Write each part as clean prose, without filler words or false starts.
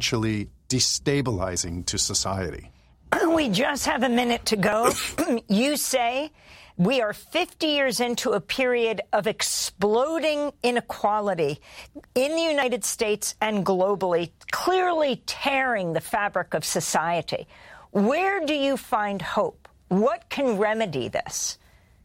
potentially destabilizing to society. We just have a minute to go. You say we are 50 years into a period of exploding inequality in the United States and globally, clearly tearing the fabric of society. Where do you find hope? What can remedy this?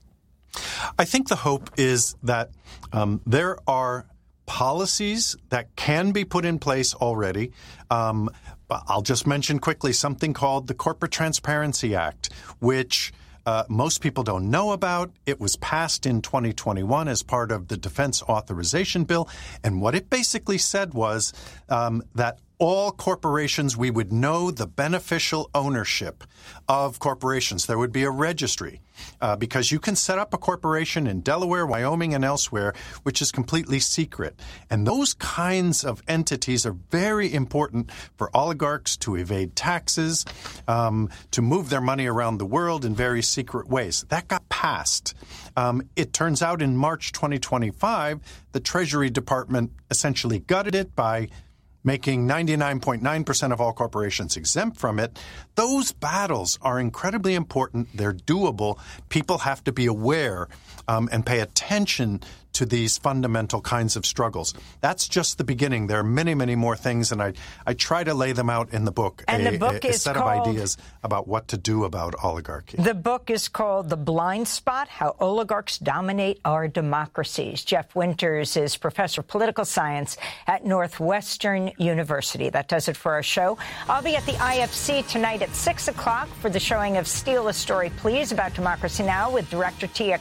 I think the hope is that there are policies that can be put in place already. I'll just mention quickly something called the Corporate Transparency Act, which most people don't know about. It was passed in 2021 as part of the Defense Authorization Bill. And what it basically said was that all corporations, we would know the beneficial ownership of corporations. There would be a registry because you can set up a corporation in Delaware, Wyoming, and elsewhere, which is completely secret. And those kinds of entities are very important for oligarchs to evade taxes, to move their money around the world in very secret ways. That got passed. It turns out in March 2025, the Treasury Department essentially gutted it by making 99.9% of all corporations exempt from it. Those battles are incredibly important. They're doable. People have to be aware and pay attention to these fundamental kinds of struggles. That's just the beginning. There are many, many more things, and I try to lay them out in the book, and the book is set of ideas about what to do about oligarchy. The book is called The Blind Spot, How Oligarchs Dominate Our Democracies. Jeff Winters is professor of political science at Northwestern University. That does it for our show. I'll be at the IFC tonight at 6 o'clock for the showing of Steal a Story, Please, about Democracy Now! With director Tia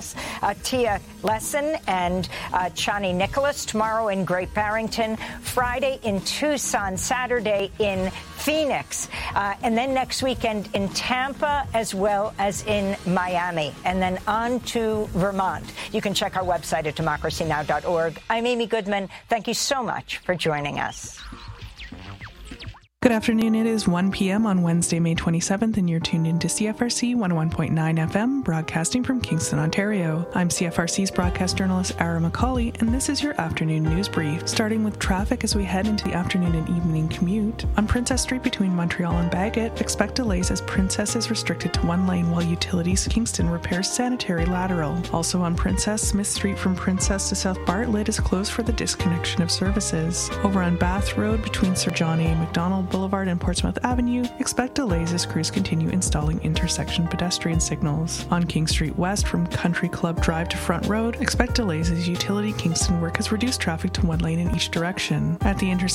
Lesson and Chani Nicholas. Tomorrow in Great Barrington, Friday in Tucson, Saturday in Phoenix, and then next weekend in Tampa as well as in Miami, and then on to Vermont. You can check our website at democracynow.org. I'm Amy Goodman. Thank you so much for joining us. Good afternoon. It is 1 p.m. on Wednesday, May 27th, and you're tuned into CFRC 101.9 FM, broadcasting from Kingston, Ontario. I'm CFRC's broadcast journalist, Ara McCauley, and this is your afternoon news brief, starting with traffic as we head into the afternoon and evening commute. On Princess Street between Montreal and Bagot, expect delays as Princess is restricted to one lane while Utilities Kingston repairs sanitary lateral. Also on Princess, Smith Street from Princess to South Bartlett is closed for the disconnection of services. Over on Bath Road between Sir John A. Macdonald Boulevard and Portsmouth Avenue, expect delays as crews continue installing intersection pedestrian signals. On King Street West from Country Club Drive to Front Road, expect delays as Utility Kingston work has reduced traffic to one lane in each direction. At the intersection